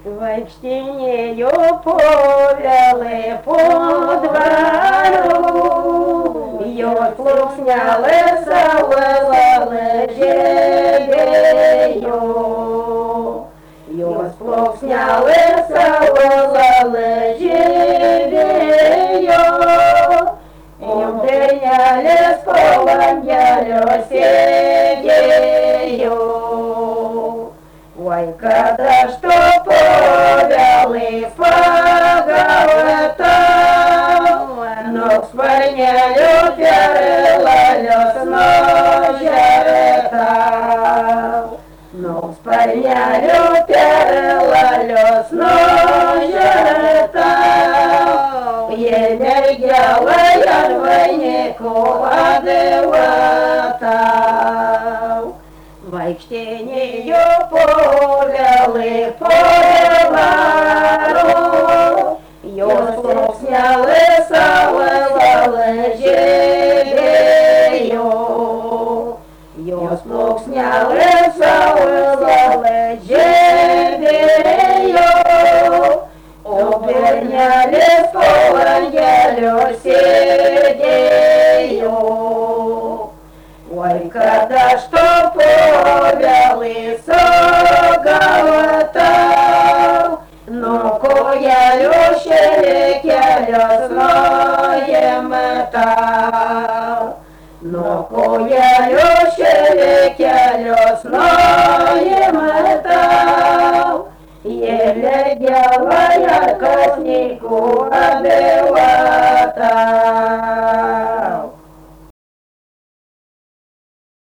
Vaikštinėjo povėlai po dvarų, jos plunksnelė saulė žėdėjo. Jos plunksnelė saulė žėdėjo, ir dernelės po langelio sėdėjo. Oi, kada što povėlai pagautau, nuo sparnelio perlalios nužertau. Nuo sparnelio perlalios nužertau, jie mergelai ant vainiko atvatau. Vaikštinėjo povėlai po dvarų, jos plunksnelė saulė žėdėjo. Jos plunksnelė saulė žėdėjo, o bernelės po langelio sėdėjo. Oi, kada što povėlai sugautau, nuo kojelio šerekelios nuėmetau. Nuo kojelio šerekelios nuėmetau, jie mergelai ar kąsniku abejo.